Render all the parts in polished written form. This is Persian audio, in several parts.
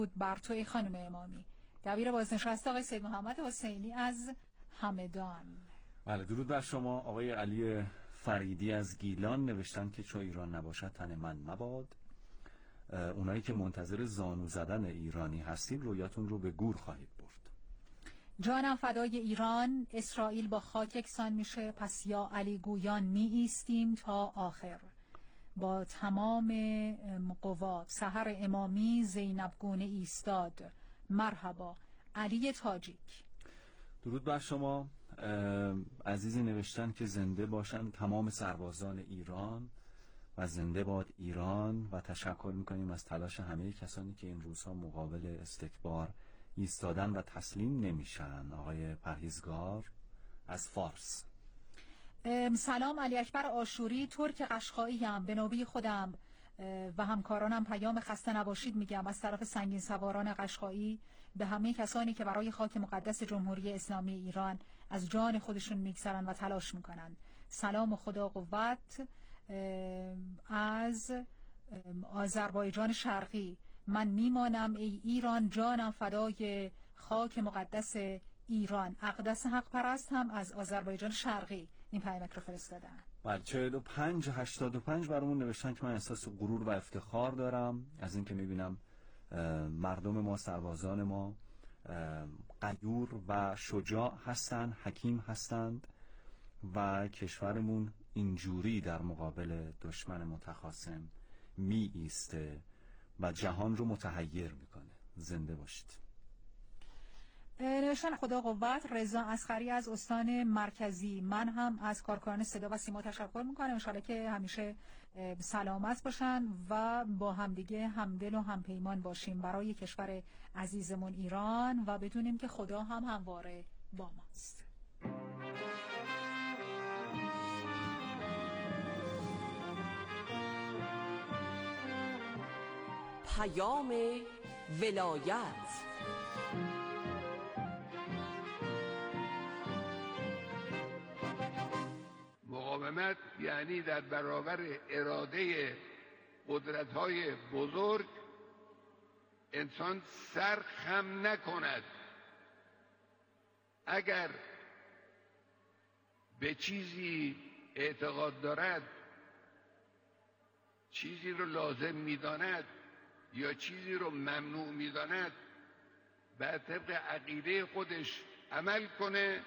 بود بر توی خانم امامی. دبیر بازنشسته آقای سید محمد حسینی از همدان. بله، درود بر شما. آقای علی فریدی از گیلان نوشتن که چون ایران نباشد تن من مباد. اونایی که منتظر زانو زدن ایرانی هستید رویاتون رو به گور خواهید برد. جانم فدای ایران، اسرائیل با خاک یکسان میشه، پس یا علی گویان می ایستیم تا آخر. با تمام قوا سحر امامی زینب گونه ایستاد. مرحبا علی تاجیک. درود بر شما. عزیزی نوشتن که زنده باشن تمام سربازان ایران و زنده باد ایران و تشکر میکنیم از تلاش همه کسانی که این روزها مقابل استکبار ایستادن و تسلیم نمیشن. آقای پرهیزگار از فارس. سلام، علی اکبر آشوری، ترک قشقایی ام. به نوبه خودم و همکارانم پیام خسته نباشید میگم از طرف سنگین سواران قشقایی به همه کسانی که برای خاک مقدس جمهوری اسلامی ایران از جان خودشون میگذرن و تلاش میکنن. سلام و خدا قوت. از آذربایجان شرقی، من میمانم ای ایران، جانم فدای خاک مقدس ایران. اقدس حق پرست هم از آذربایجان شرقی این پیامک رو فرستادن. بله، 4585 برامون نوشتن که من احساس غرور و افتخار دارم از این که میبینم مردم ما، سربازان ما غیور و شجاع هستند، حکیم هستند و کشورمون اینجوری در مقابل دشمن متخاصم می ایسته و جهان رو متحیر میکنه. زنده باشید. نوشتن خدا قوت. رضا اصغری از استان مرکزی، من هم از کارکنان صدا و سیما تشکر میکنم. انشالله که همیشه سلامت باشن و با همدیگه همدل و همپیمان باشیم برای کشور عزیزمون ایران و بدونیم که خدا هم همواره با ماست. پیام ولایت. مقاومت یعنی در برابر اراده قدرت‌های بزرگ انسان سر خم نکند. اگر به چیزی اعتقاد دارد، چیزی رو لازم می‌داند یا چیزی رو ممنوع می‌داند، بر طبق عقیده خودش عمل کنه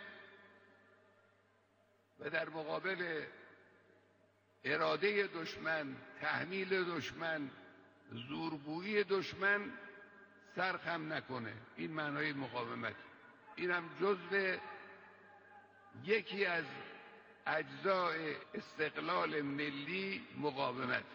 و در مقابل اراده دشمن، تحمیل دشمن، زورگویی دشمن سرخم نکنه. این معنای مقاومت. این هم جزء یکی از اجزای استقلال ملی مقاومت.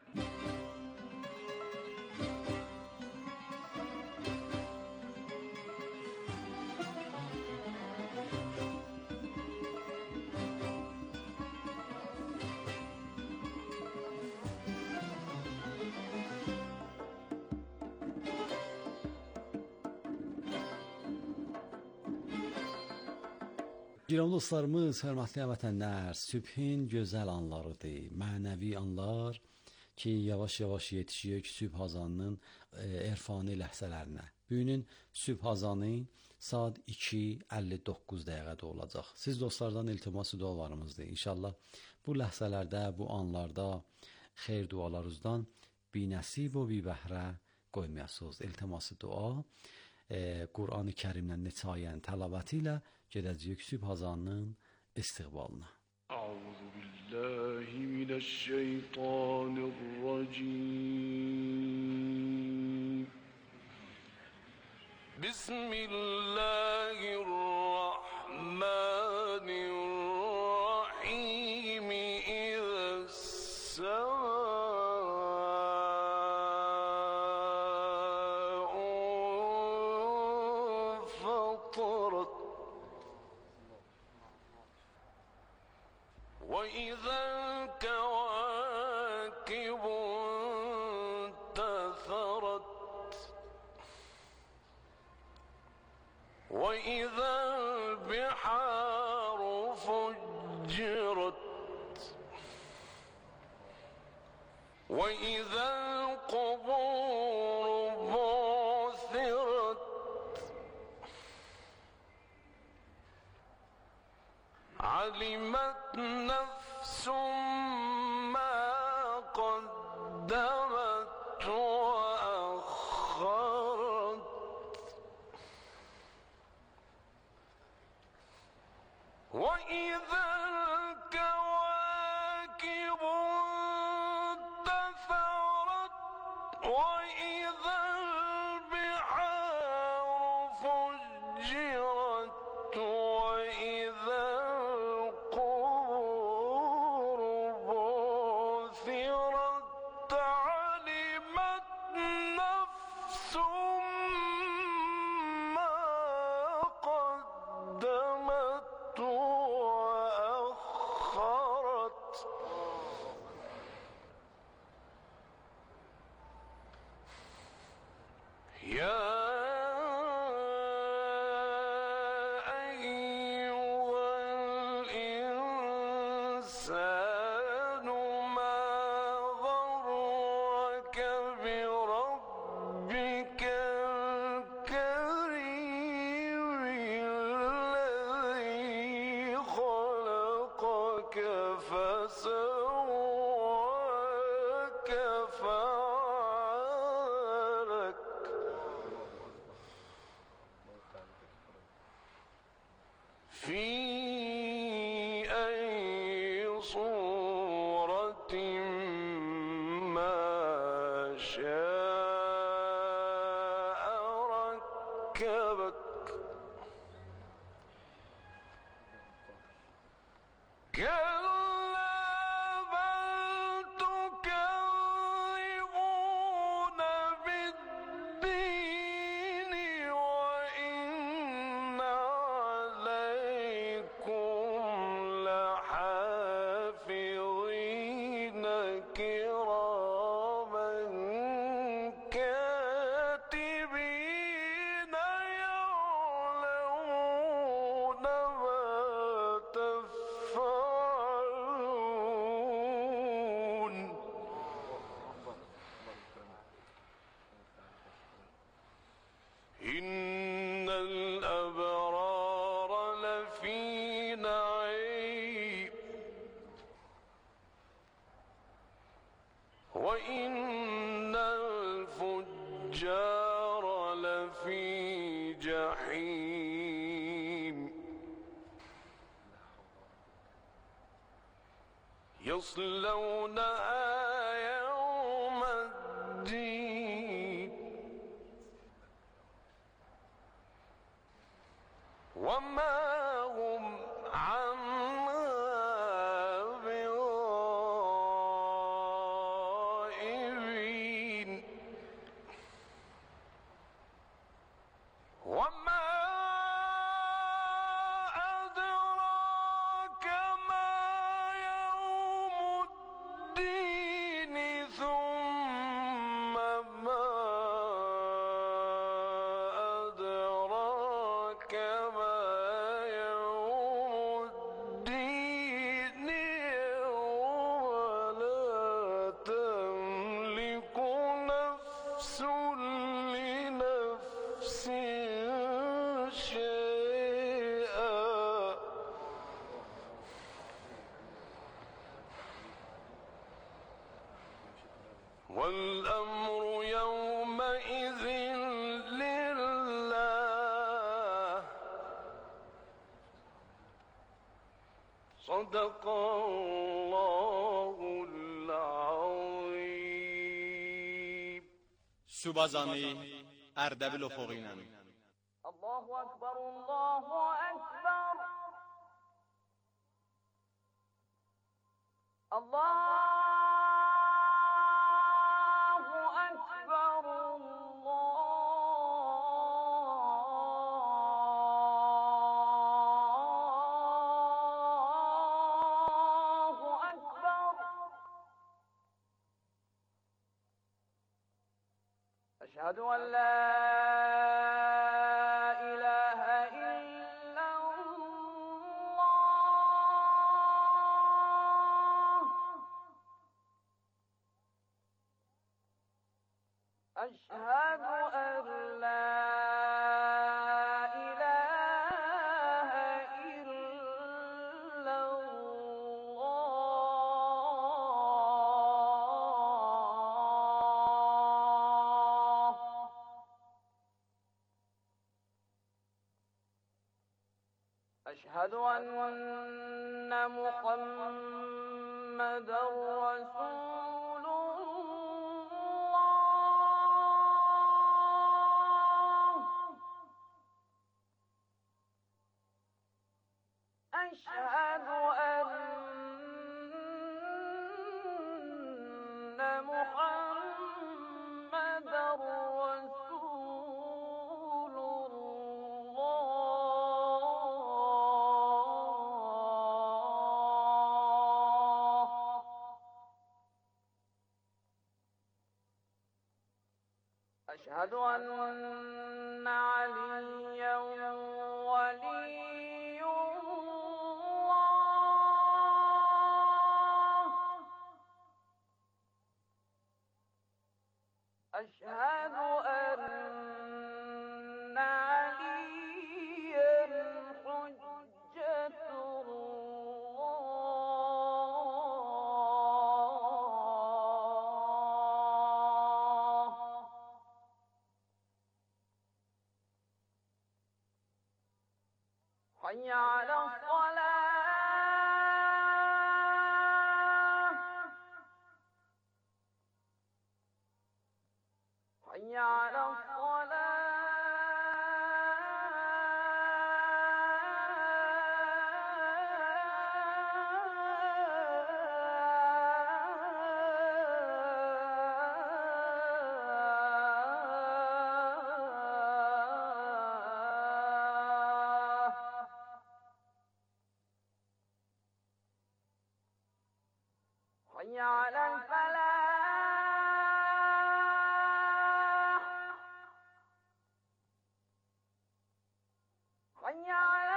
Girovlu dostlarımız, hörmətli vətənlər, sübhin gözəl anlarıdır, mənəvi anlar ki, yavaş-yavaş yetişiyor sübh azanının erfani ləhzələrinə. Bugünün sübh azanı saat 2:59 dəqiqədə olacaq. Siz dostlardan iltiması dualarımızdır. İnşallah bu ləhzələrdə, bu anlarda xeyr dualarınızdan binəsib və bibəhrə qoymayasınız. İltiması dua Qur'an-ı Kərimlə neçə ayənin təlabəti ilə gedəcəyik sübh azanının istiqbalına. Əuzu billahi minəşşeytanirracim. Bismillahirrahmanirrahim. وإذا الكواكب انتثرت وإذا البحار فجرت وإذا القبور بعثرت علمت نفس ما قدمت وأخرت وإذا الكواكب انتثرت وإذا البحار فجرت وإذا القبور بعثرت علمت نفس ما قدمت وأخرت يا أيها الإنسان ما غرك بربك الكريم الذي خلقك فسواك فعلك في أي صورة ما شاء ركبك كلا بل تكذبون بالدين وإن عليكم لحافظين كراما كاتبين يعلمون ما تفعلون إن الأبرار لفي نعيم وإن الفجار لفي جحيم يصلونها يوم الدين وما هم عنها بغائبين وما أدراك ما يوم الدين ثم ما أدراك ما يوم الدين يوم لا تملك نفس لنفس شيئا والأمر يومئذ لله صدق الله العظيم. Subazani Erdebil Ofoğuyla. الله أكبر الله أكبر الله أكبر الله أكبر أشهد أن لا إله إلا الله أشهد أن لا إله إلا أشهد أن محمدا رسول الله. أشهد أن محمدا رسول الله. أشهد أن عليا ولي الله. أشهد أن عليا حجة الله. حي على الصلاة. حي على الصلاة. حي على الفلاح. حي على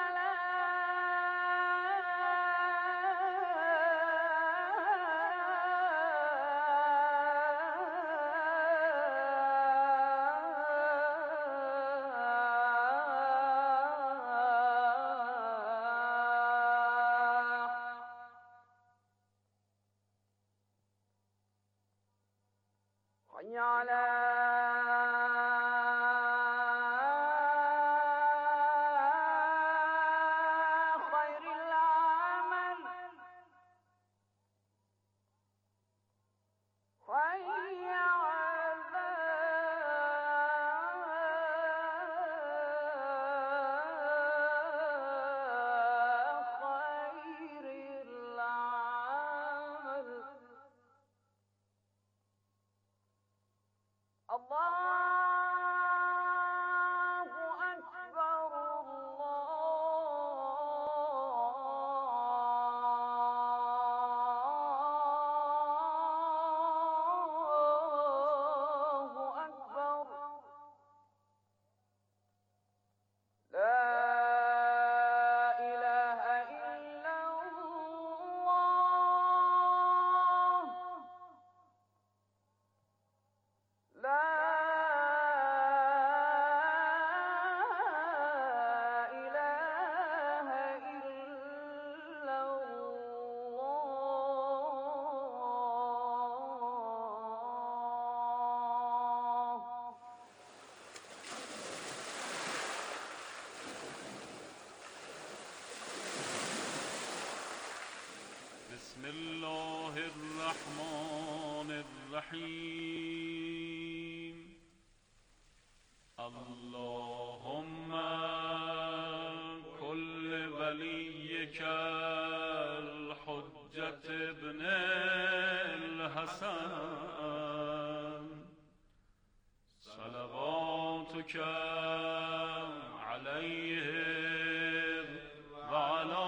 الفلاح. حي على خير العمل. حي على خير العمل. الله أكبر الله أكبر. لا إله إلا الله. لا إله إلا الله. بسم الله الرحمن الرحيم. اللهم كل وليك الحجة ابن الحسن صلواتك عليه وعلى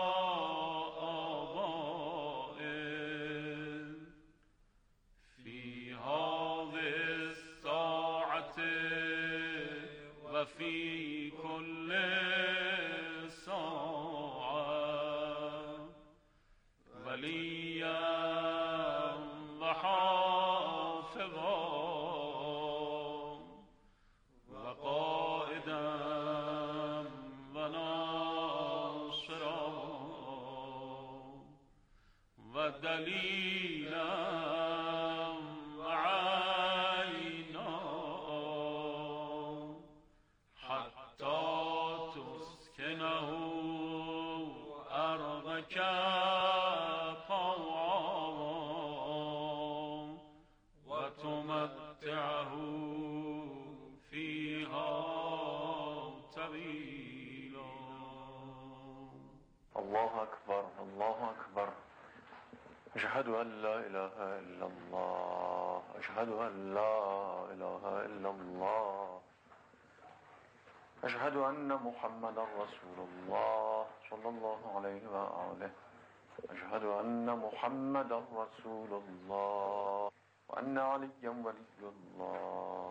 آبائه في هذه الساعة وفي كل ساعة وليا وحافظا وقائدا وناصرا ودليلا وعينا حتى تسكنه لك طوعا وتمتعه فيها طويلا. الله أكبر الله أكبر. أشهد أن لا إله إلا الله. أشهد أن لا إله إلا الله. أشهد أن محمد رسول الله صلى الله عليه وآله. أشهد أن محمد رسول الله وأن عليا ولي الله.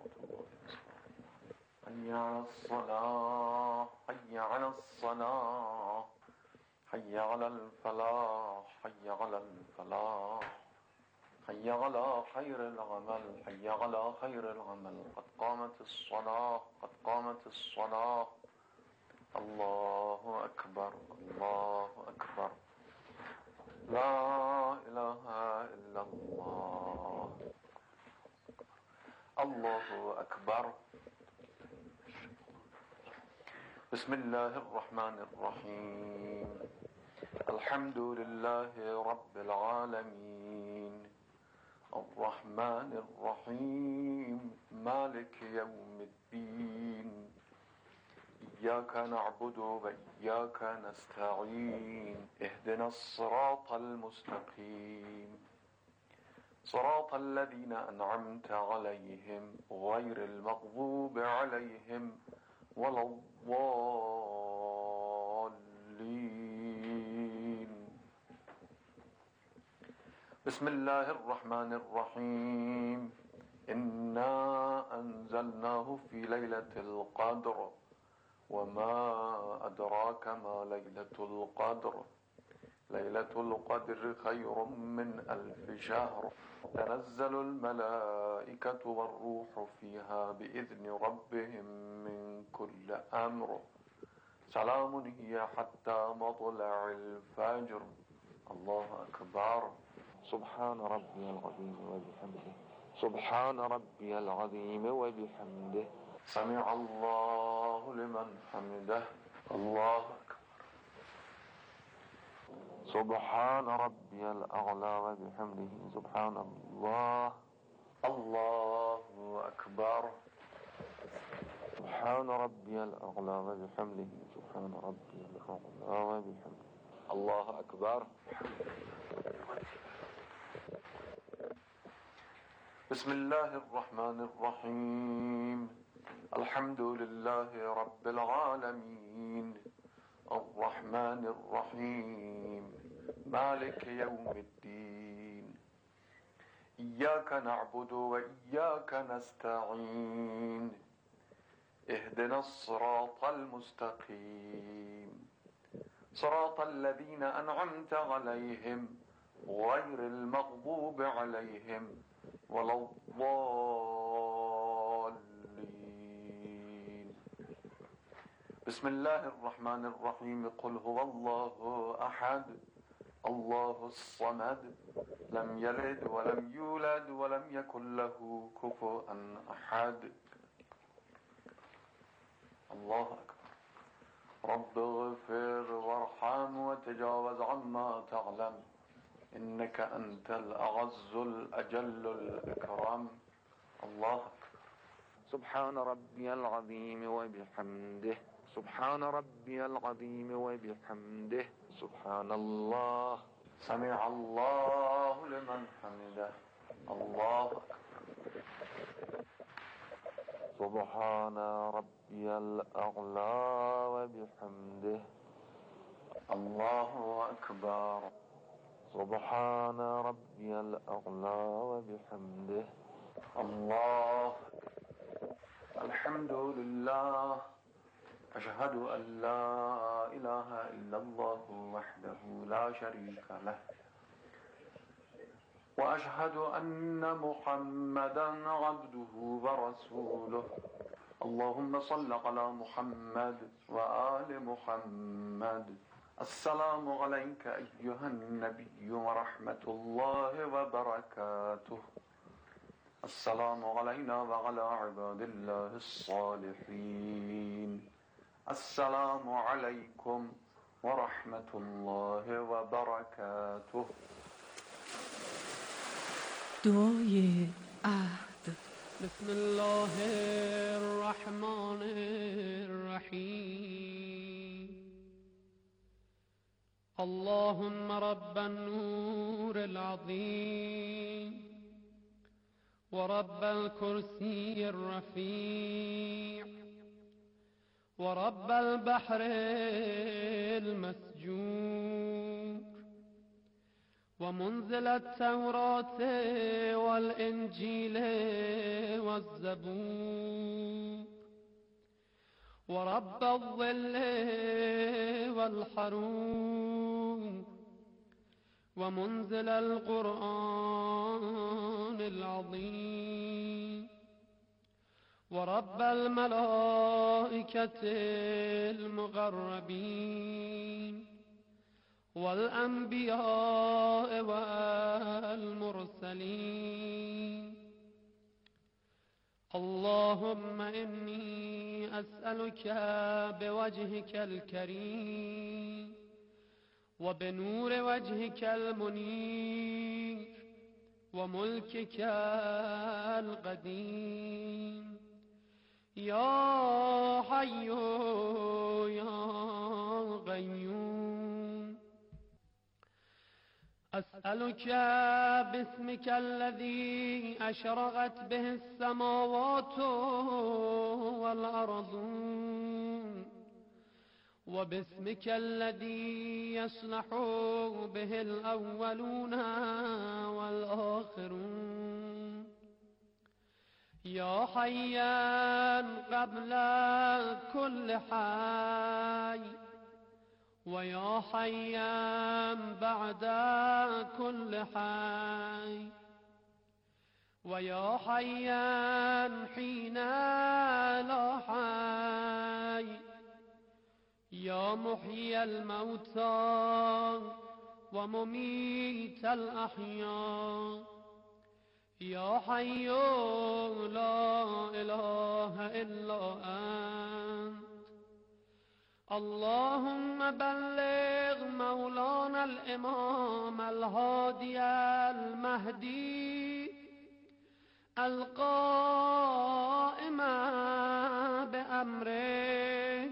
حي على الصلاة حي على الصلاة حي على الفلاح حي على الفلاح حي على خير العمل حي على خير العمل. قد قامت الصلاة قد قامت الصلاة. الله أكبر الله أكبر. لا إله إلا الله. الله أكبر. بسم الله الرحمن الرحيم. الحمد لله رب العالمين الرحمن الرحيم مالك يوم الدين. إياك نعبد وإياك نستعين. اهدنا الصراط المستقيم صراط الذين أنعمت عليهم غير المغضوب عليهم ولا الضالين. بسم الله الرحمن الرحيم. إنا أنزلناه في ليلة القدر وما أدراك ما ليلة القدر. ليلة القدر خير من 1000 شهر. تنزل الملائكة والروح فيها بإذن ربهم من كل أمر. سلام هي حتى مطلع الفجر. الله أكبر. سبحان ربي العظيم وبحمده. سبحان ربي العظيم وبحمده. سمع الله لمن حمده. الله أكبر. سبحان ربي الأعلى وبحمده. سبحان الله. الله أكبر. سبحان ربي الأعلى وبحمده. سبحان ربي الأعلى وبحمده. الله أكبر. بسم الله الرحمن الرحيم. الحمد لله رب العالمين الرحمن الرحيم مالك يوم الدين. إياك نعبد وإياك نستعين. اهدنا الصراط المستقيم صراط الذين أنعمت عليهم غير المغضوب عليهم ولا الضالين. بسم الله الرحمن الرحيم. قل هو الله أحد الله الصمد لم يلد ولم يولد ولم يكن له كفوا أحد. الله أكبر. رب اغفر وارحم وتجاوز عما تعلم إنك أنت الأعز الأجل الأكرم. الله أكبر. سبحان ربي العظيم وبحمده. سبحان ربي العظيم وبحمده. سبحان الله. سمع الله لمن حمده. الله أكبر. سبحان ربي الأعلى وبحمده. الله أكبر. سبحان ربي الأعلى وبحمده. الله. الحمد لله. أشهد أن لا إله إلا الله وحده لا شريك له وأشهد أن محمدا عبده ورسوله. اللهم صل على محمد وآل محمد. السلام عليك أيها النبي ورحمة الله وبركاته. السلام علينا وعلى عباد الله الصالحين. السلام عليكم ورحمة الله وبركاته. دعای عهد. بسم الله الرحمن الرحیم. اللهم رب النور العظیم ورب الكرسي الرفيع ورب البحر المسجور ومنزل التوراة والإنجيل والزبور ورب الظل والحرور ومنزل القرآن العظيم ورب الملائكة المقربين والأنبياء والمرسلين. اللهم إني أسألك بوجهك الكريم وبنور وجهك المنير وملكك القديم يا حي يا قيوم، أسألك باسمك الذي أشرقت به السماوات والأرض وباسمك الذي يصلح به الأولون والآخرون، يا حيا قبل كل حي ويا حيا بعد كل حي ويا حيا حين لا حي، يا محيي الموتى ومميت الأحياء، يا حي لا إله إلا أنت. اللهم بلغ مولانا الإمام الهادي المهدي القائم بأمرك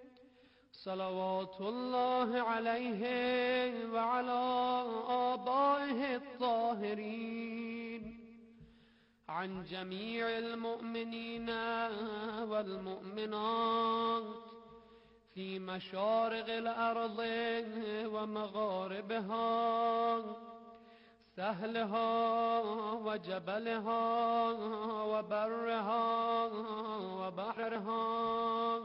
صلوات الله عليه وعلى آبائه الطاهرين عن جميع المؤمنين والمؤمنات في مشارق الأرض ومغاربها، سهلها وجبلها وبرها وبحرها،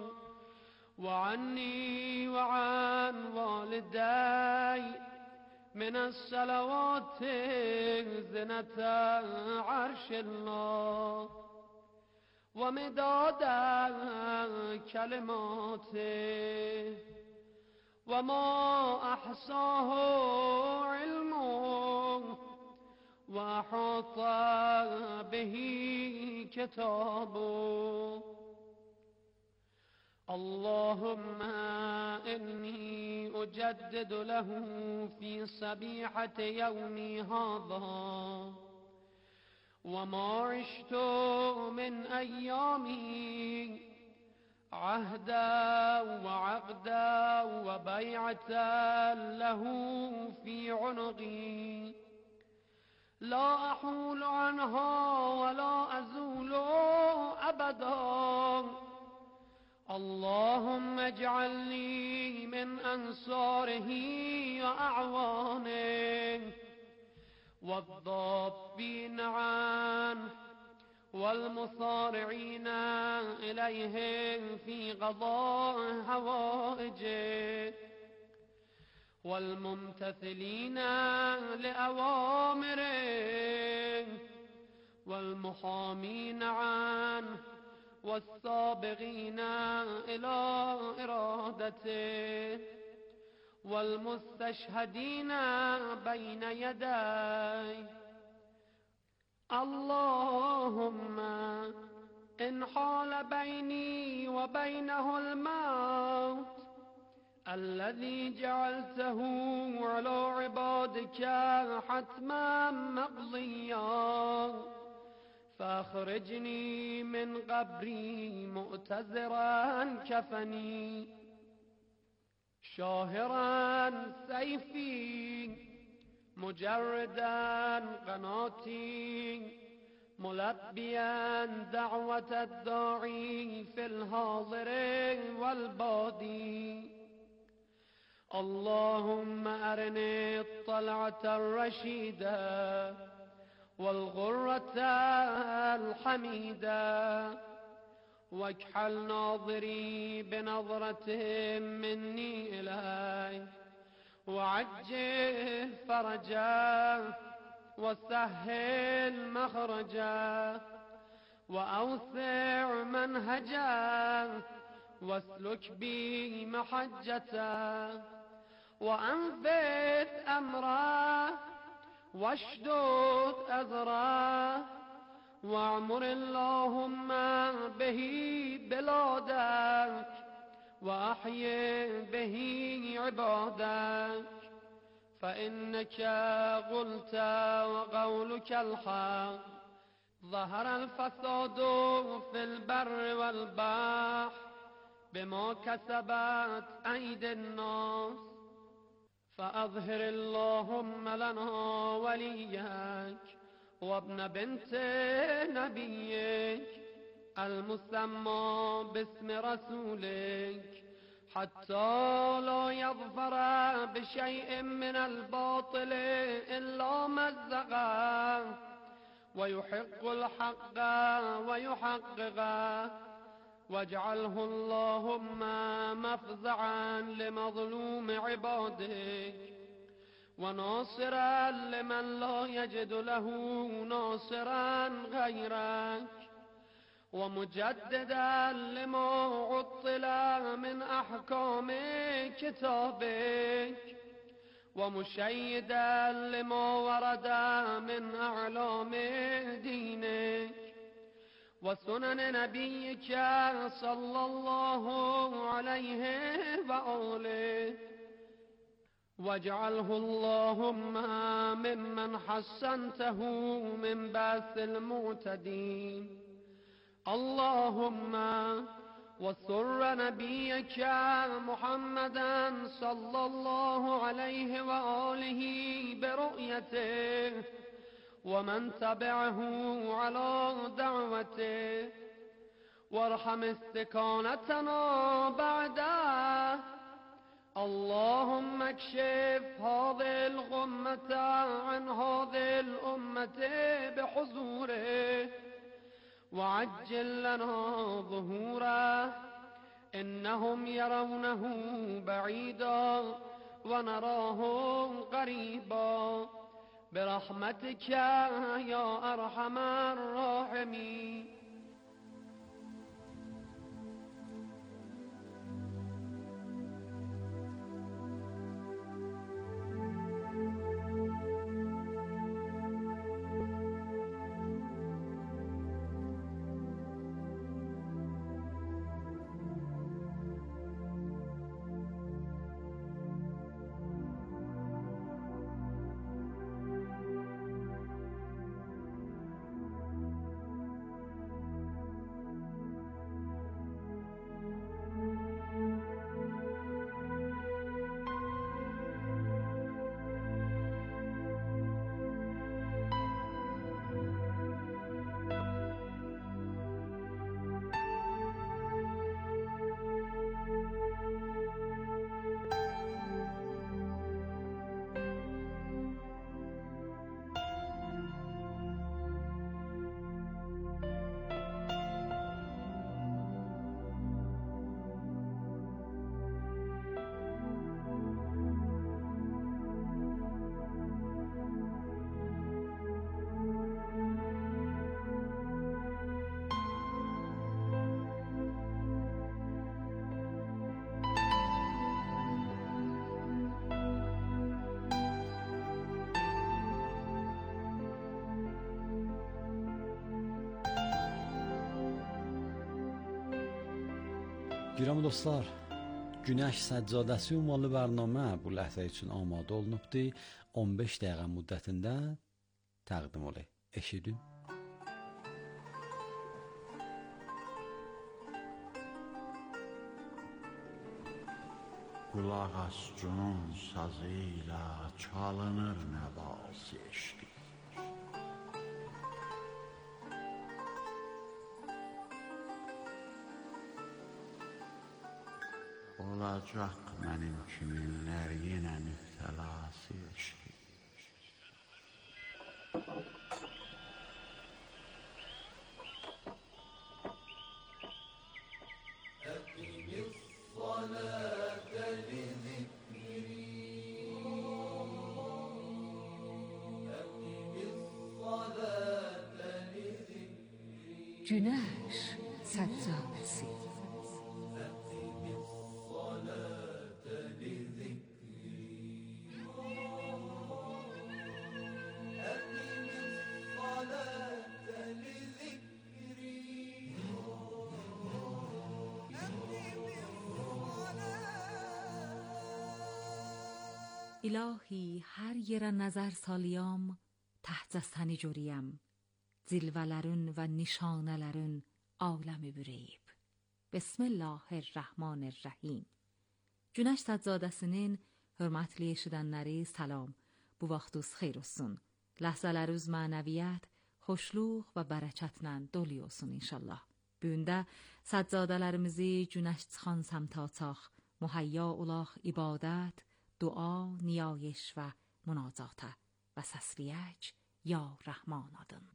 وعني وعن والدي من الصلوات زنة عرش الله ومداد كلماته وما أحصاه علمه وأحاط به كتابه. اللهم إني أجدد له في صبيحة يومي هذا وما عشت من أيامي عهدا وعقدا وبيعة له في عنقي لا أحول عنها ولا أزول أبدا. اللهم اجعلني من أنصاره وأعوانه والضابين عنه والمصارعين إليه في قضاء حوائجه والممتثلين لأوامره والمحامين عنه والسابقين إلى إرادته والمستشهدين بين يديه. اللهم إن حال بيني وبينه الموت الذي جعلته على عبادك حتما مقضيا فاخرجني من قبري مؤتزرا كفني شاهرا سيفي مجردا قناتي ملبيا دعوة الداعي في الحاضر والبادي اللهم أرني الطلعة الرشيدة والغرة الحميدة واكحل ناظري بنظرة مني إليك وعجل فرجا وسهل مخرجا وأوسع منهجا واسلك بي محجتا وأنفذ أمرا واشدد أزرا واعمر اللهم به بلادك وأحيي به عبادك فإنك قلت وقولك الحق ظهر الفساد في البر والبحر بما كسبت أيدي الناس فأظهر اللهم لنا وليك وابن بنت نبيك المسمى باسم رسولك حتى لا يظفر بشيء من الباطل إلا مزقه ويحق الحق ويحققه واجعله اللهم مفزعا لمظلوم عبادك وناصرا لمن لا يجد له ناصرا غيرك ومجددا لما عطل من أحكام كتابك ومشيدا لما ورد من أعلام دينك وسنن نبيك صلى الله عليه وآله واجعله اللهم ممن حسنته من بأس المعتدين اللهم وسر نبيك محمدا صلى الله عليه وآله برؤيته ومن تبعه على دعوته وارحم استكانتنا بعده اللهم اكشف هذه الغمة عن هذه الأمة بحضوره وعجل لنا ظهوره إنهم يرونه بعيدا ونراه قريبا برحمتك يا أرحم الراحمين. Girəmi dostlar, Günəş Səccadəsi ünvanlı bərnamə bu ləhzə üçün amadə olunubdur. 15 dəqiqə müddətində təqdim olunur. Eşidin. Qulaq as cunun sazı ilə çalınır nəvası eşqi. Olacaq mənim kiminlər yenə müftəlası eşqi. Günəş Səccadəsi. İlahi hər yerə nəzər salyam, təhcə səni görəyəm. Zilvələrin və nişanələrin aləmi bürəyib. Bismillahirrahmanirrahim. Günəş Səccadəsinin hörmətli eşidənləri salam. Bu vaxtınız xeyir olsun. Ləhzələriniz mənəviyyət, xoşluq və bərəkətlə dolu olsun inşallah. Bu gün də səccadələrimizi günəş çıxan səmtə açaq. Mühəyya olaq ibadət, dua, niyayış və münacata və səsliyək ya Rəhman adın.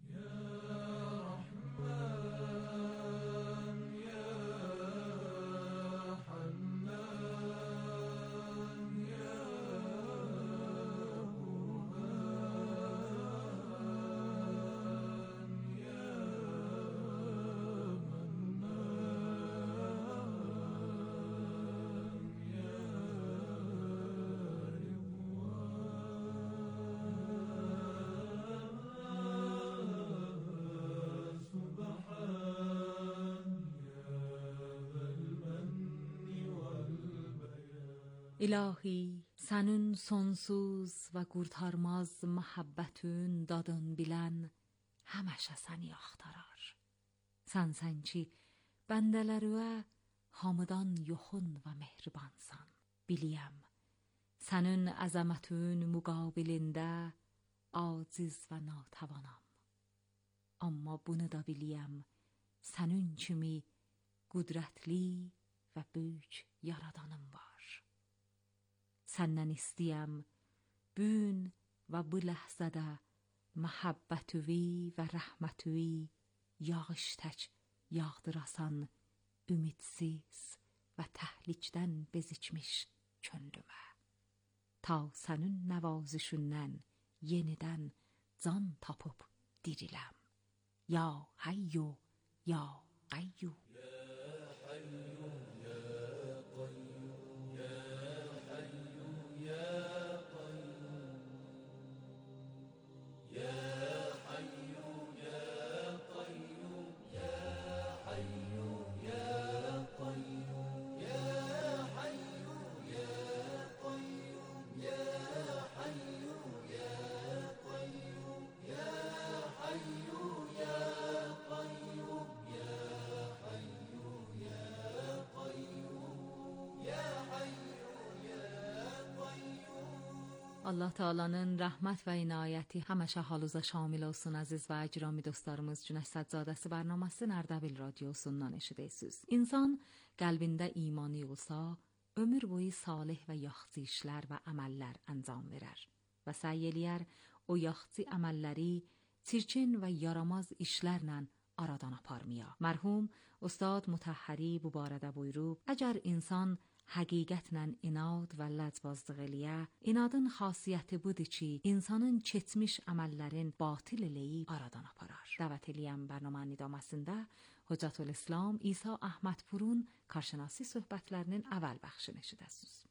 İlahi, sənin sonsuz və qurtarmaz məhəbbətin dadın bilən həməşə səni axtarar. Sənsən ki, bəndələrə hamıdan yoxun və mehribansan. Biliyəm, sənin əzəmətin müqabilində aciz və natəvanam. Amma bunu da biliyəm, sənin kimi qüdrətli və böyük yaradanım var. Səndən istəyəm, bugün və bu ləhzədə məhəbbətüvi və rəhmətüvi yağış tək yağdırasan ümidsiz və təhlikdən bezikmiş könlümə. Ta sənin nəvazişündən yenidən can tapıb diriləm. Ya Hayyu, ya Qayyum. Allah Teala'nın rəhmət və inayəti həmişə halınıza şamil olsun əziz və əcrami dostlarımız. Günəş Səccadəsi bərnaməsi Ərdəbil radiosundan eşidirsiniz. İnsan qəlbində imanı olsa, ömür boyu salih və yaxşı işlər və əməllər əncam verər və səy eləyər o yaxşı əməlləri çirkin və yaramaz işlərlə aradan aparmaya. Mərhum Ustad Mutahhari bu barədə buyurub, əgər insan həqiqətlə inad və ləcbazlıq eləyə, inadın xasiyyəti budur ki, insanın keçmiş əməllərin batil eləyib aradan aparar. Dəvət eləyəm bərnamənin idaməsində Hocətülislam İsa Əhmədpurun karşınasi söhbətlərinin əvvəl bəxşini eşidəsiniz.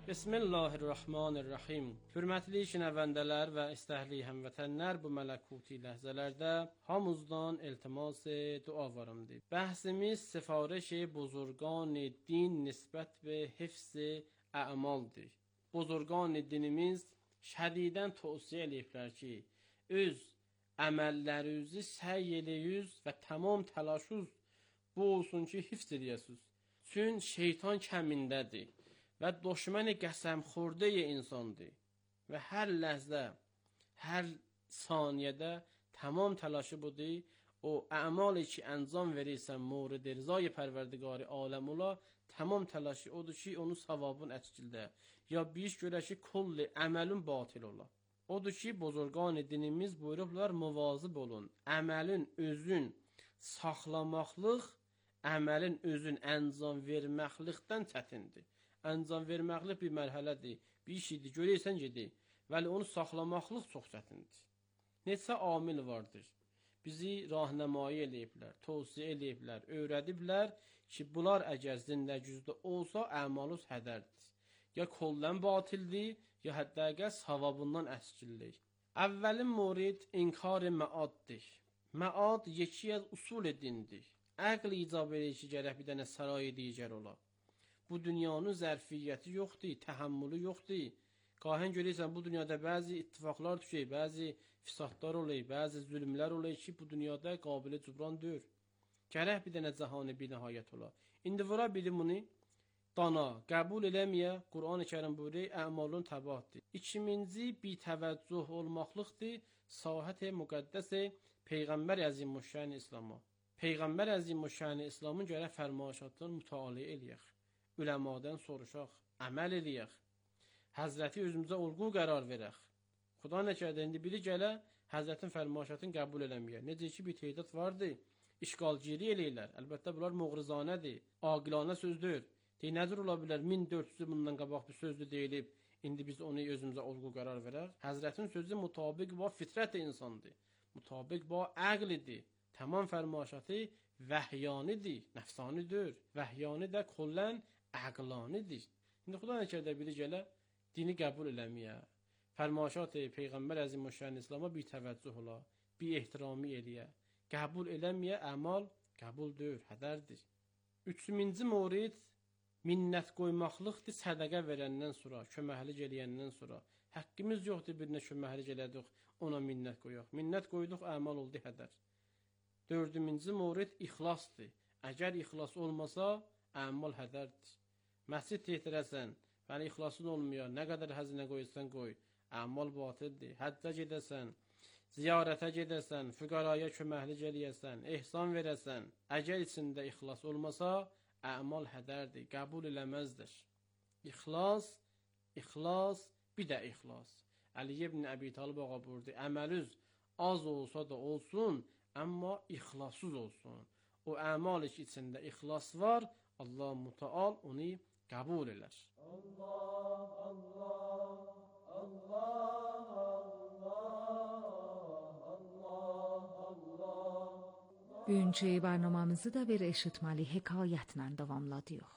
Bismillahirrahmanirrahim. Hörmətli şinəvəndələr və istəhli həmvətənlər, bu mələkuti ləhzələrdə hamuzdan iltimas dua varımdır. Bəhsimiz sifarişi buzurgan din nisbət və hifz əmaldır. Buzurgan dinimiz şədidən tövsiyə eləyiblər ki, öz əməllərinizi səy eləyüz və tamam təlaşüz bu olsun ki, hifz eləyəsiz. Çün şeytan kəmindədir və düşməni qəsəmxordə insandır və hər ləhzə, hər saniyədə tamam təlaşı budur. O əmalı ki, əncam verirsən mورد rızay pərverdigari aləm ola, tamam təlaşı odur ki, onu savabın əçkildə ya bir iş görə ki, kulli əməlin batil ola. Odur ki, buzurgan dinimiz buyurublar, muvazib olun. Əməlin özün saxlamaqlıq, əməlin özün əncam verməklikdən çətindir. Əncam verməklik bir mərhələdir, bir şeydir, görürsən gedir. Vəli onu saxlamaqlıq çox çətindir. Neçə amil vardır. Bizi rahnəmayi eləyiblər, tövsiyə eləyiblər, öyrədiblər ki, bunlar əgər zindəgüzdə olsa, əmalus hədərdir. Ya kollan batildir, ya həddəqə savabından əskildir. Əvvəlin morid inkar-ı məaddir. Məad yeki az usul dindir. Əql icab edir ki, gərək bir dənə sarayı digər ola. Bu dünyanın zərfiyyəti yoxdur, təhəmmülü yoxdur. Qahən görürsən, bu dünyada bəzi ittifaqlar düşür, bəzi fisadlar olur, bəzi zülmlər olur ki, bu dünyada qabili cübran deyil. Gərək bir dənə cəhanı bir nəhayət ola. İndi vura bilim bunu, dana, qəbul eləməyə, Qur'an-ı Kərim buyuruyor, əmalın təbahtdir. İkinci, bir təvəccüh olmaqlıqdır, sahət-i müqəddəs-i Peyğəmbər Əzimüşşən İslam'a. Peyğəmbər Əzimüşşən İslam'ın gərək fərmaişatlarını mütaliə eləyək. Üləmadan soruşaq, əməl eləyək. Həzrəti özümüzə olğu qərar verək. Xuda nə kədə, indi biri gələ, Həzrətin fərmaişatını qəbul eləməyə. Necə ki, bir teydad vardır, işqalgiri eləyirlər. Əlbəttə, bunlar muğrizanədir, aqilana sözdür. Deyir, nədir ola bilər, 1400 bundan qabaq bir sözdür deyilib, indi biz onu özümüzə olğu qərar verək. Həzrətin sözü mütabiq bu fitrət insandır, mütabiq bu əqlidir. Tamam fərmaişatı vəhyanidir, nəfsanidir. Vəhyani də kollən əqlanidir. İndi Xuda nə kədə biri gələ, dini qəbul eləməyə, fərmaişat-ı Peyğəmbər Əzimüşşən İslam'a bir təvəccüh ola, bir ehtirami eləyə, qəbul eləməyə əmal qəbul deyil, hədərdir. Üçüncü morid minnət qoymaqlıqdır sədəqə verəndən sonra, köməklik eləyəndən sonra. Həqqimiz yoxdur birinə köməklik elədik, ona minnət qoyaq. Minnət qoyduq, əmal oldu, hədər. Dördüncü morid ixlasdır. Əgər ixlas olmasa, əmal hədərdir. Məscid yetirəsən, bəli ixlasın olmuyor, nə qədər həzinə qoyursan qoy, əmal batildir. Həccə gedəsən, ziyarətə gedəsən, füqaraya köməklik eləyəsən, ehsan verəsən, əgər içində ixlas olmasa, əmal hədərdir, qəbul eləməzdir. İxlas, ixlas, bir də ixlas. Əli ibn Əbi Talib ağa buyurdu, əməliz az olsa da olsun, amma ixlassız olsun. O əmal içində ixlas var, Allah Müteal onu qəbul elər. Allah, Allah, Allah, Allah, Allah. Bugünkü برنامemizi de bir eşitmeli hekayetle davamladıq.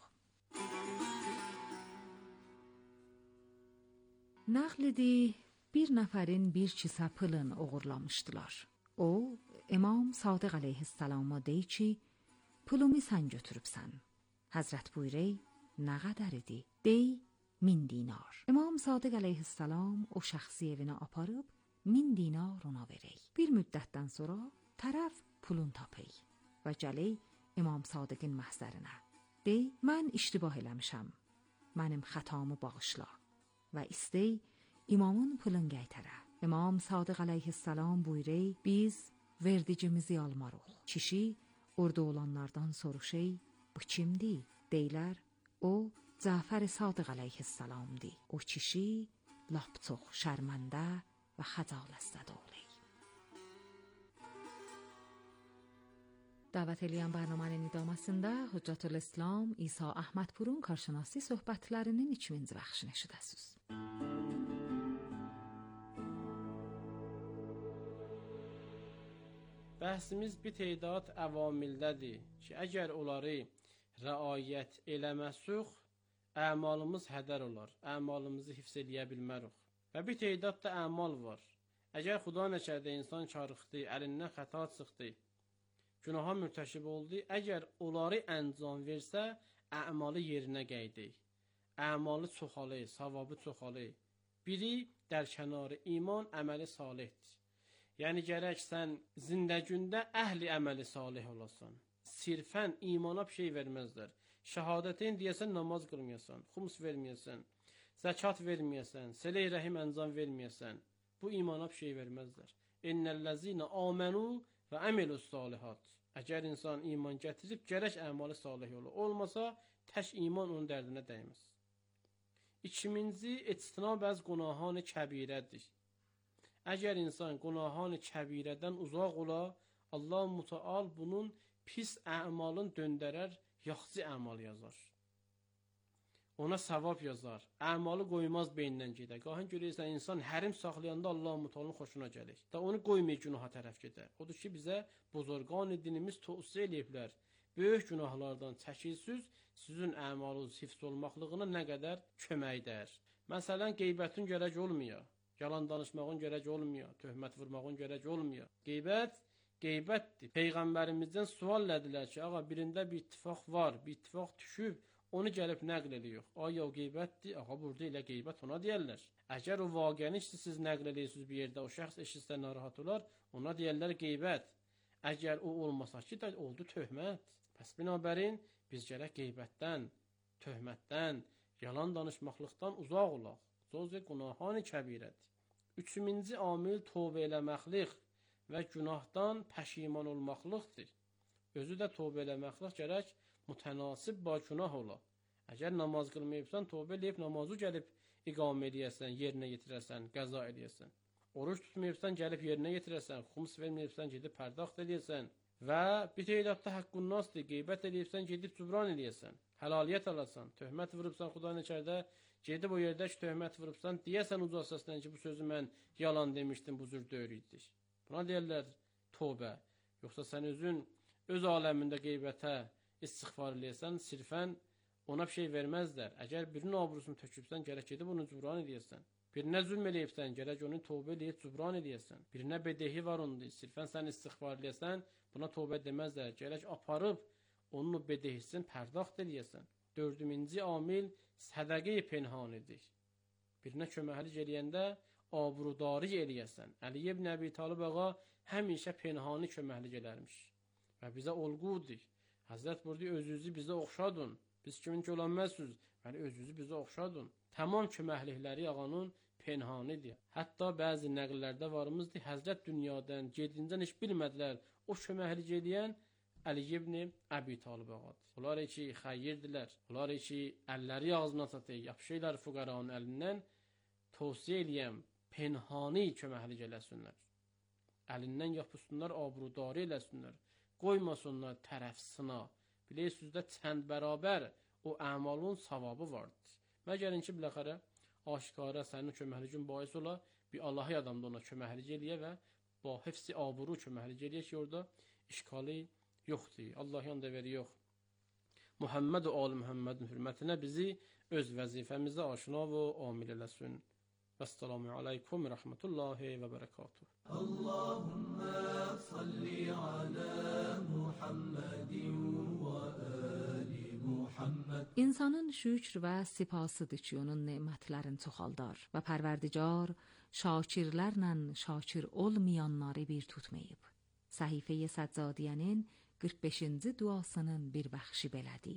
Nəql edir, bir nəfərin bir kisə pılın uğurlamışdılar. O, İmam Sadiq aleyhisselama deyir ki, pulumu sən götürübsən. Həzrət buyuruyor, nə qədər idi? Dey, 1000 dinar. İmam Sadiq aleyhisselam o şəxsi evinə aparıb 1000 dinar ona verək. Bir müddətdən sonra tərəf pulun tapır və gəlir İmam Sadiqin məhzərinə. Dey, mən iştibah eləmişəm, mənim xətamı bağışla və istəy imamın pulun qaytara. İmam Sadiq aleyhisselam buyuruyor, biz verdicimizi almarıq. Kişi orada olanlardan soruşur, bu kimdir? Deylər, o Cəfər Sadiq aleyhisselamdır. O kişi lap çox şərməndə və xəcalətdə olur. Davet eləyən bərnamənin idaməsində Hüccətülislam İsa Əhmədpurun karşınası söhbətlərinin 2-ci bəxşini eşidəsiniz. Bəhsimiz bir teydad əvamildədir ki, əgər onları rəayət eləməsək, əmalımız hədər olar, əmalımızı hifz eləyə bilmərik. Və bir tədad da əmal var. Əgər Xuda nəşərdə insan çarıxdı, əlindən xəta çıxdı, günaha mürtəşib oldu, əgər onları əncam versə, əmalı yerinə qaydı. Əmalı çoxalı, savabı çoxalı. Biri dərkənarı iman, əməli salihdir. Yəni gərək sən zindəgündə əhli əməli salih olasan. Sirfən imana bir şey verməzlər. Şəhadətin deyəsən namaz qılmayasan, xums verməyəsən, zəkat verməyəsən, sələ-i rəhim əncam verməyəsən. Bu imana bir şey verməzlər. İnnəl-ləzinə amenu və əmelus salihat. Əgər insan iman gətirib, gərək əmalı salih olur. Olmasa, tək iman onun dərdinə dəyməz. İkinci, ictinab az gunahan-ı kəbirədir. Əgər insan gunahan-ı kəbirədən uzaq ola, Allah Mütəal bunun pis əmalın döndərər, yaxşı əmal yazar. Ona savab yazar. Əmalı qoymaz beynindən gedə. Qahın görürsən, insan hərim saxlayanda Allah Mütəalın xoşuna gəlir. Da onu qoymaya günaha tərəf gedər. Odur ki, bizə buzurqan dinimiz tövsiyə eləyiblər. Böyük günahlardan çəkilsiz, sizin əmalınız hifz olmaqlığına nə qədər köməkdir. Məsələn, qeybətin gərək olmuyor. Yalan danışmağın gərək olmuyor. Töhmət vurmağın gərək olmuyor. Qeybətdir. Peyğəmbərimizdən sual edilər ki, ağa birində bir ittifaq var, bir ittifaq düşüb, onu gəlib nəql ediyor. Ay o qeybətdir, ağa burada elə qeybət ona deyərlər. Əgər o vaqiəni siz nəql edirsiniz bir yerdə, o şəxs eşitsə narahat olar, ona deyərlər qeybət. Əgər o olmasa ki, də oldu töhmət. Pəs binabərin biz gərək qeybətdən, töhmətdən, yalan danışmaqlıqdan uzaq olaq. Zoz gunahan-ı kəbirədir. Üçüncü amil tövbə eləməklik və günahdan pəşiman olmaqlıqdır. Özü də tövbə eləməklik gərək mütənasib ba günah ola. Əgər namaz qılmayıbsan, tövbə eləyib namazı gəlib iqamə eləyəsən, yerinə yetirəsən, qəza eləyəsən. Oruç tutmayıbsan, gəlib yerinə yetirəsən, xums verməyibsən, gedib pərdaxt eləyəsən. Və bir teydatda haqqun nasdır, qeybət eləyibsən, gedib cübran eləyəsən. Həlaliyyət alasan, töhmət vurubsan, Xuda nəçərdə, gedib o yerdə ki, töhmət vurubsan, deyəsən uca səsdən ki, bu sözü mən yalan demişdim, bu cür döyürüydük. Buna deyərlər tövbə. Yoxsa sən özün öz aləmində qeybətə istiğfar eləyəsən, sirfən ona bir şey verməzlər. Əgər birinin obrusunu tökübsən, gərək gedib onu cübran eləyəsən. Birinə zülm eləyibsən, gərək onu tövbə eləyib cübran eləyəsən. Birinə bedehi var onundur, sirfən sən istiğfar eləyəsən, buna tövbə deməzlər. Gərək aparıb onun o bedehisini pərdaxt eləyəsən. Dördüncü amil sədəqə-i penhanidir. Birinə köməklik eləyəndə abrudari eləyəsən. Əli ibn Əbi Talib ağa həmişə penhani köməklik elərmiş. Və bizə olğudur. Həzrət burada özünüzü bizə oxşadın. Biz kimin ki olanməzsiniz, yəni özünüzü bizə oxşadın. Tamam köməklikləri ağanın penhanidir. Hətta bəzi nəqllərdə varımızdır, Həzrət dünyadan gedincən heç bilmədilər. O köməklik eləyən Əli ibn Əbi Talib ağadır. Onlar ki, xəyirdilər. Onlar ki, əlləri ağzına satır, yapışırlar fuqaranın əlindən. Tövsiyə eləyəm, penhani köməklik eləsinlər. Əlindən yapışsınlar, abrudari eləsinlər. Qoymasınlar tərəfsına. Bilirsiniz də çənd bərabər o əmalın savabı vardır. Məgərin ki, biləxərə, aşikara sənin köməklikin bahis ola, bir Allahı adamda ona köməklik eləyə və ba hifzi aburu köməklik eləyə ki, orada işqali yoxdur. Allah yanında veri yox. Muhammed və Ali Muhammedin hürmətinə bizi öz vəzifəmizdə aşina və amil eləsin. Vəssalamu aleykum və rəhmətullahi və bərəkatuhu. Allahümmə salli alə Muhammedin və əli Muhammed. İnsanın şükr və sipasıdır ki, onun nemətlərin çoxaldar və pərverdigar şakirlərlə şakir olmayanları bir tutmayıb. Səhifə-i Səccadiyənin 45-ci duasının bir bəxşi belədi.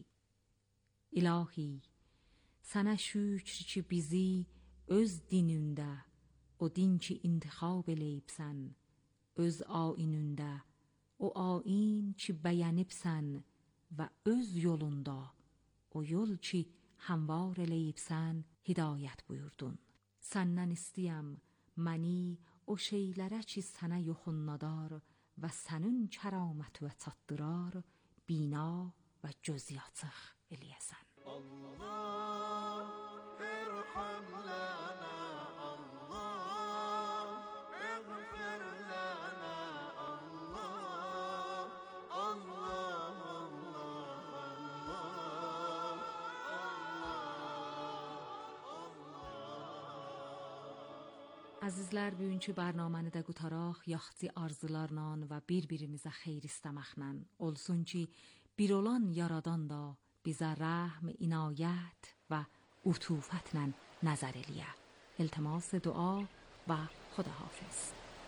İlahi, sənə şükr ki bizi öz dinündə, o din ki intixab eləyibsən, öz ainündə, o ain ki bəyənibsən və öz yolunda, o yol ki həmvar eləyibsən, hidayət buyurdun. Səndən istəyəm, məni o şeylərə ki sənə yoxunnadar və sənin kəramətü və çatdırar, bina və gözü açıq eləyəsən. Allah, irham lana, Allah, eğfir lana, Allah, Allah, Allah, Allah, Azizlər, bugünkü bərnaməni də qutaraq, yaxçı arzularla və bir-birimizə xeyir istəməklə olsun ki, bir olan yaradan da bizə rəhm, inayət və utufətlə nəzər eləyə. التماس دعا و خداحافظ.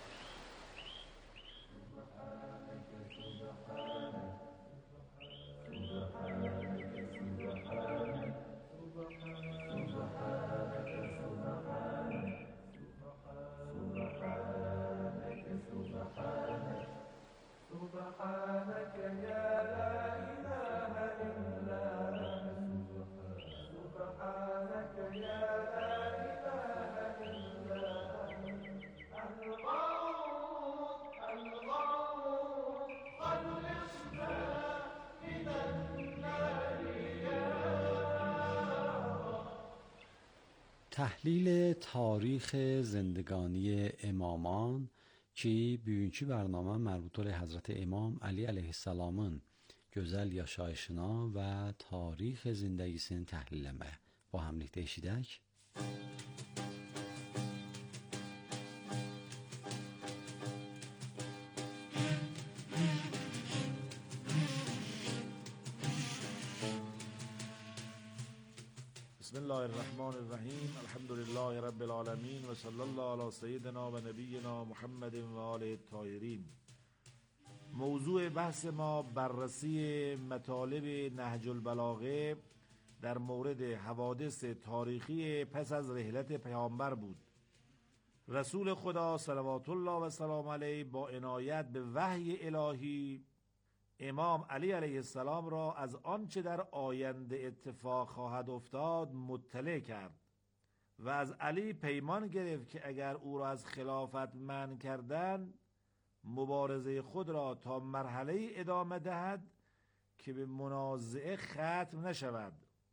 تحلیل تاریخ زندگانی امامان ki bugünkü bərnamə mərbut olay Həzrəti İmam Ali əleyhissalamın gözəl yaşayışına və tarix zindəgisini təhlil etməyə. Bu hamlikdə eşidək. بسم الله الرحمن الرحیم الحمد لله رب العالمین و صلی الله علی سیدنا و نبینا محمد و آله الطاهرین. موضوع بحث ما بررسی مطالب نهج البلاغه در مورد حوادث تاریخی پس از رحلت پیامبر بود. رسول خدا صلوات الله و سلام علیه با عنایت به وحی الهی امام علی علیه السلام را از آنچه در آینده اتفاق خواهد افتاد مطلع کرد و از علی پیمان گرفت که اگر او را از خلافت منع کردند مبارزه خود را تا مرحله ادامه دهد که به منازعه ختم نشود.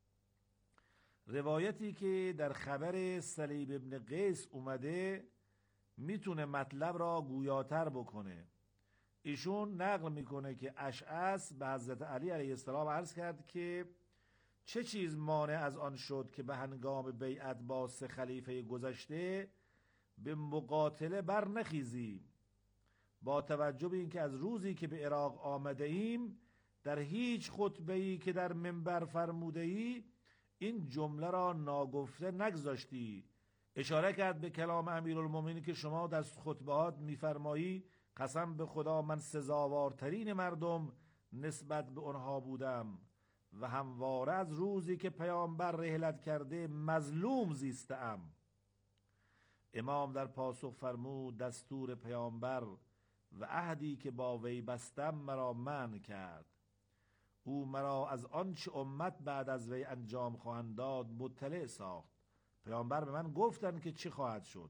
روایتی که در خبر سلیب ابن قیس اومده میتونه مطلب را گویاتر بکنه. ایشون نقل میکنه که اشعث به حضرت علی علیه السلام عرض کرد که چه چیز مانع از آن شد که به هنگام بیعت با 3 خلیفه گذشته به مقاتله بر نخیزی، با توجه به اینکه از روزی که به عراق آمده ایم در هیچ خطبه‌ای که در منبر فرموده ای این جمله را ناگفته نگذاشتی. اشاره کرد به کلام امیرالمومنین که شما در خطبهات میفرمایی قسم به خدا من سزاوارترین مردم نسبت به آنها بودم و همواره از روزی که پیامبر رحلت کرده مظلوم زیستم. امام در پاسخ فرمود دستور پیامبر و عهدی که با وی بستم مرا منع کرد. او مرا از آنچه امت بعد از وی انجام خواهند داد مطلع ساخت. پیامبر به من گفتند که چه خواهد شد.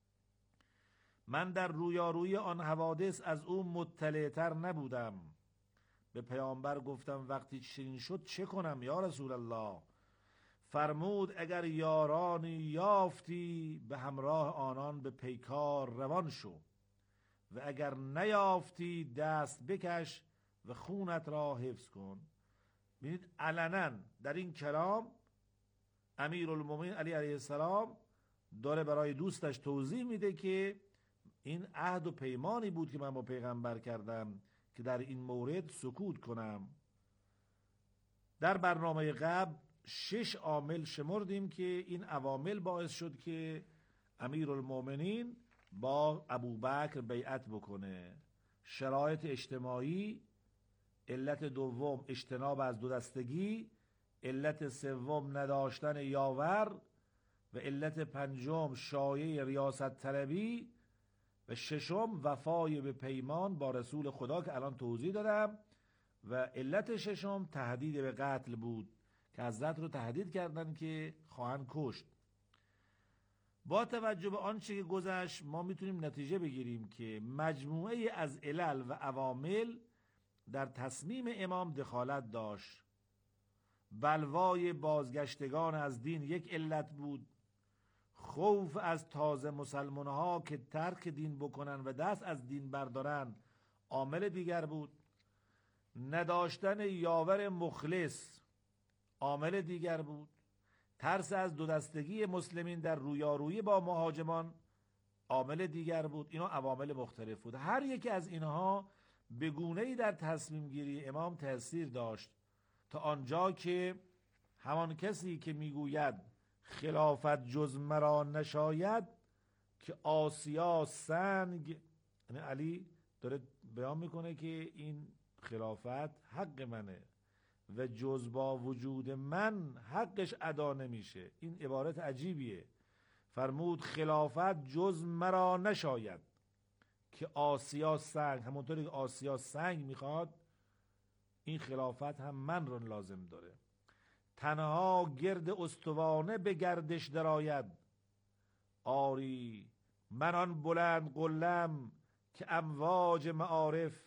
من در رویارویی آن حوادث از او مطلع‌تر نبودم. به پیامبر گفتم وقتی چنین شد چه کنم یا رسول الله؟ فرمود اگر یارانی یافتی به همراه آنان به پیکار روان شو و اگر نیافتی دست بکش و خونت را حفظ کن. ببینید علنا در این کلام امیرالمومنین علی علیه السلام داره برای دوستش توضیح میده که این عهد و پیمانی بود که من با پیغمبر کردم که در این مورد سکوت کنم. در برنامه قبل 6 عامل شمردیم که این عوامل باعث شد که امیرالمومنین با ابوبکر بیعت بکنه. شرایط اجتماعی، علت دوم اجتناب از 2 دستگی، علت سوم نداشتن یاور و علت پنجم شایعه ریاست طلبی و ششم وفای به پیمان با رسول خدا که الان توضیح دادم و علت ششم تهدید به قتل بود که حضرت رو تهدید کردن که خواهند کشت. با توجه به آنچه که گذشت ما میتونیم نتیجه بگیریم که مجموعه از علل و عوامل در تصمیم امام دخالت داشت. بلوای بازگشتگان از دین یک علت بود، خوف از تازه مسلمانها که ترک دین بکنن و دست از دین بردارن عامل دیگر بود، نداشتن یاور مخلص عامل دیگر بود، ترس از 2 دستگی مسلمین در رویارویی با مهاجمان عامل دیگر بود. اینا عوامل مختلف بود. هر یکی از اینها به گونه‌ای در تصمیم گیری امام تأثیر داشت، تا آنجا که همان کسی که میگوید خلافت جز مرا نشاید، که آسیا سنگ، یعنی علی داره بیان میکنه که این خلافت حق منه و جز با وجود من حقش ادا نمیشه. این عبارت عجیبیه. فرمود خلافت جز مرا نشاید که آسیا سنگ، همونطوری که آسیا سنگ میخواد این خلافت هم من رو لازم داره. تنها گرد استوانه به گردش درآید، آری من آن بلند قلم که امواج معارف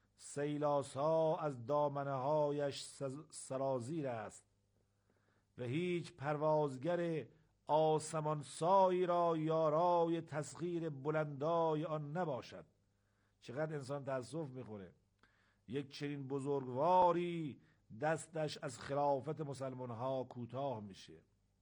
سیلاسا از دامنه هایش سرازیر است و هیچ پروازگر آسمان سایی را یارای تسخیر بلندای آن نباشد. چقدر انسان تأسف میخوره یک چنین بزرگواری دستش از خلافت مسلمان ها کوتاه میشه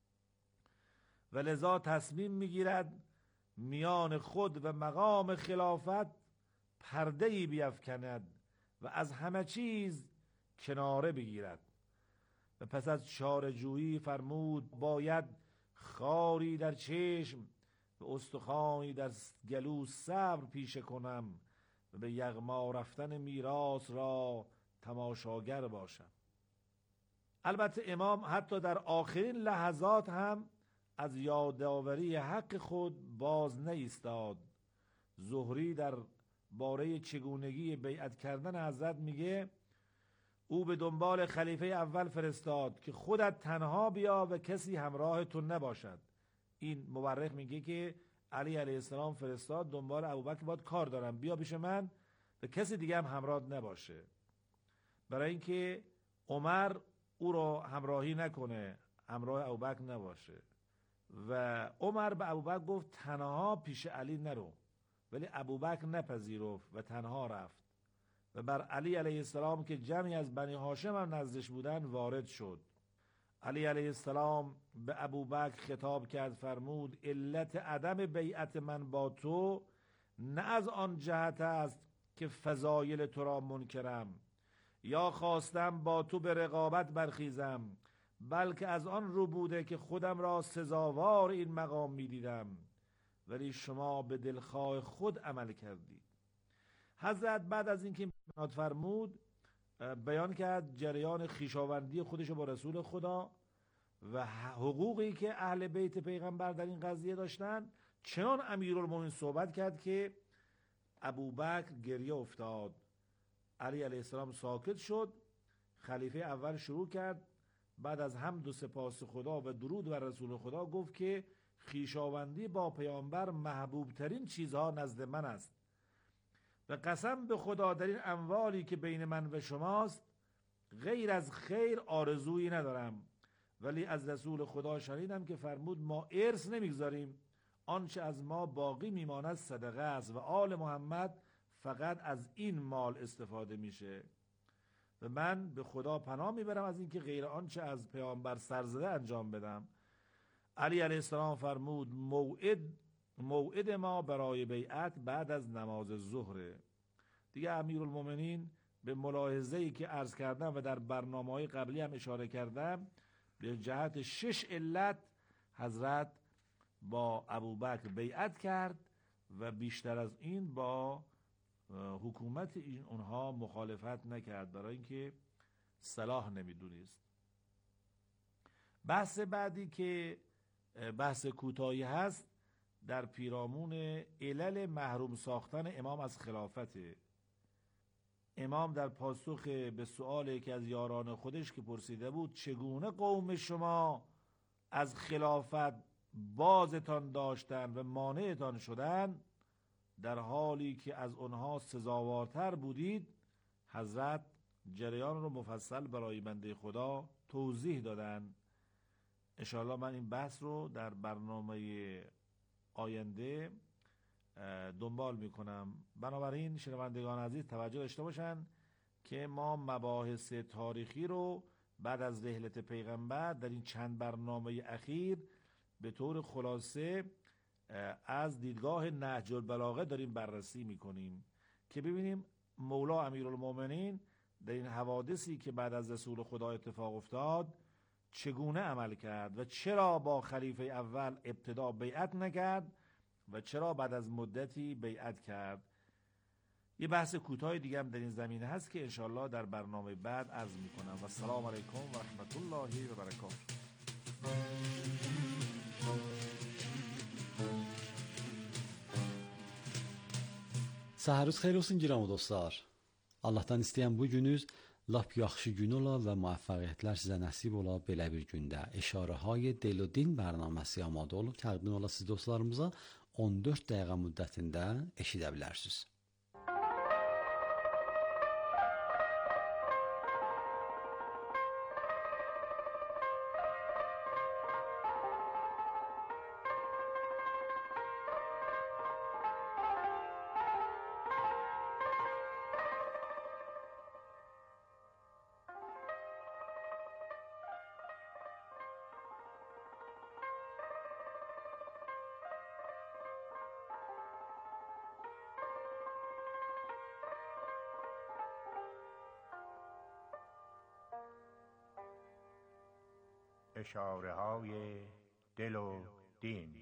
و لذا تصمیم میگیرد میان خود و مقام خلافت پرده‌ای بیفکند و از همه چیز کناره بگیرد. و پس از چاره‌جویی فرمود باید خاری در چشم و استخوانی در گلو صبر پیشه کنم و به یغما رفتن میراث را تماشاگر باشم. البته امام حتی در آخرین لحظات هم از یادآوری حق خود باز نایستاد. زهری در باره چگونگی بیعت کردن حضرت میگه او به دنبال خلیفه اول فرستاد که خودت تنها بیا و کسی همراه تو نباشد. این مورخ میگه که علی علیه السلام فرستاد دنبال ابوبکر، باید کار دارم بیا پیش من و کسی دیگه هم همراه نباشه، برای اینکه عمر او رو همراهی نکنه، همراه ابوبکر نباشه. و عمر به ابوبکر گفت تنها پیش علی نرو، ولی ابوبکر نپذیرفت و تنها رفت و بر علی علیه السلام که جمعی از بنی هاشم هم نزدش بودن وارد شد. علی علیه السلام به ابوبکر خطاب کرد، فرمود علت عدم بیعت من با تو نه از آن جهت است که فضایل تو را منکرم یا خواستم با تو به رقابت برخیزم، بلکه از آن رو بوده که خودم را سزاوار این مقام می دیدم، ولی شما به دلخواه خود عمل کردید. حضرت بعد از اینکه بیعت فرمود بیان کرد جریان خویشاوندی خودش با رسول خدا و حقوقی که اهل بیت پیغمبر در این قضیه داشتن. چنان امیرالمومنین صحبت کرد که ابوبکر گریه افتاد. علی علیه السلام ساکت شد. خلیفه اول شروع کرد بعد از حمد و سپاس خدا و درود بر رسول خدا گفت که خویشاوندی با پیامبر محبوب ترین چیزها نزد من است و قسم به خدا در این اموالی که بین من و شماست غیر از خیر آرزویی ندارم، ولی از رسول خدا شنیدم که فرمود ما ارث نمیگذاریم، آنچه از ما باقی میماند صدقه است و آل محمد فقط از این مال استفاده میشه و من به خدا پناه میبرم از اینکه غیر آنچه از پیامبر سرزده انجام بدم. علی علیه السلام فرمود موعد ما برای بیعت بعد از نماز ظهر. دیگه امیرالمومنین به ملاحظه‌ای که عرض کردم و در برنامه‌های قبلی هم اشاره کردم به جهت 6 علت حضرت با ابوبکر بیعت کرد و بیشتر از این با حکومت اونها مخالفت نکرد، برای اینکه صلاح نمیدونست. بحث بعدی که بحث کوتاهی هست در پیرامون علل محروم ساختن امام از خلافته. امام در پاسخ به سؤالی که از یاران خودش که پرسیده بود چگونه قوم شما از خلافت بازتان داشتن و مانعتان شدن در حالی که از آنها سزاوارتر بودید، حضرت جریان رو مفصل برای بنده خدا توضیح دادن. انشاءالله من این بحث رو در برنامه آینده دنبال میکنم. بنابراین شنوندگان عزیز توجه داشته باشن که ما مباحث تاریخی رو بعد از رحلت پیغمبر در این چند برنامه اخیر به طور خلاصه از دیدگاه نهج البلاغه داریم بررسی میکنیم که ببینیم مولا امیرالمومنین در این حوادثی که بعد از رسول خدا اتفاق افتاد چگونه عمل کرد و چرا با خلیفه اول ابتدا بیعت نکرد و چرا بعد از مدتی بیعت کرد. یه بحث کوتاه دیگه هم در این زمینه هست که انشالله در برنامه بعد عرض میکنم. و السلام علیکم و رحمت الله و برکاته. Səhəriniz xeyir olsun giram dostlar. Allahdan istəyən bu günüz lap yaxşı gün ola və müvəffəqiyyətlər sizə nəsib ola belə bir gündə. İşarəhay Del و Din bərnaməsi amadə olub təqdim ola siz dostlarımıza 14 dəqiqə müddətində eşidə bilərsiniz. اشاره‌های دل و دین.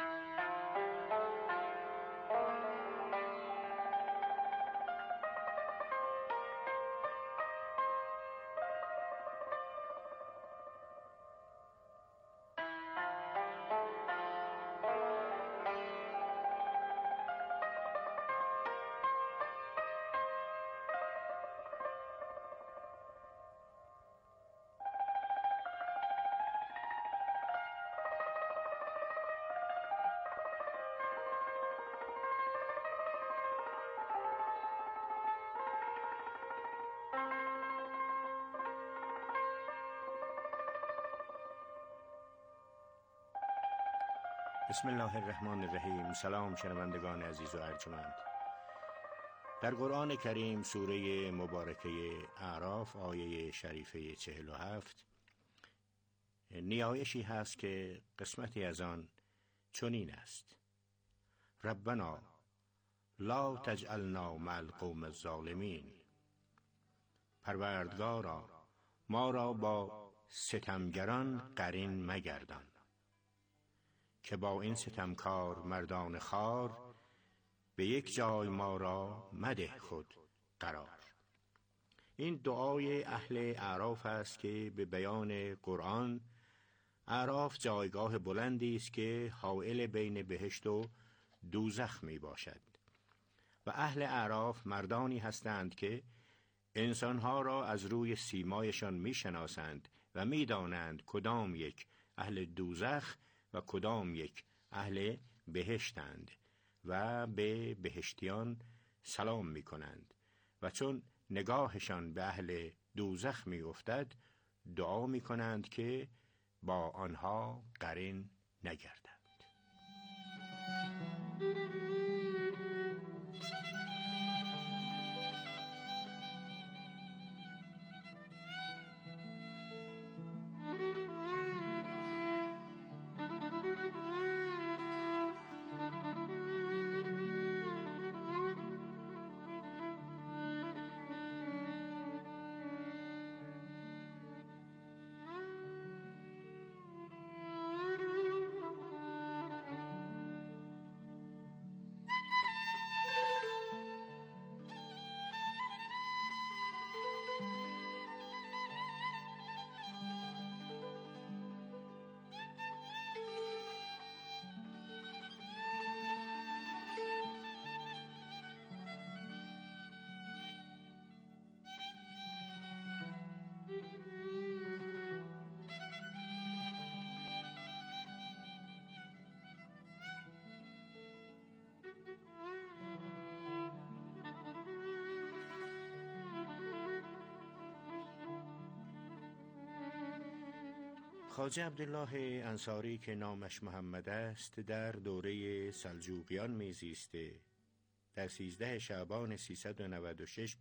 بسم الله الرحمن الرحیم. سلام شنوندگان عزیز و ارجمند. در قرآن کریم سوره مبارکه اعراف آیه شریفه 47 نیایشی هست که قسمتی از آن چنین است: ربنا لا تجعلنا مع القوم الظالمین. پروردگارا ما را با ستمگران قرین مگردان که با این ستمکار مردان خوار به یک جای ما را مده خود قرار. این دعای اهل اعراف است که به بیان قرآن اعراف جایگاه بلندی است که حائل بین بهشت و دوزخ می باشد و اهل اعراف مردانی هستند که انسانها را از روی سیمایشان می شناسند و می دانند کدام یک اهل دوزخ و کدام یک اهل بهشتند و به بهشتیان سلام می کنند و چون نگاهشان به اهل دوزخ می افتد دعا می کنند که با آنها قرین نگردند. خواجه عبدالله انصاری که نامش محمد است در دوره سلجوقیان میزیسته. در 13 شعبان 396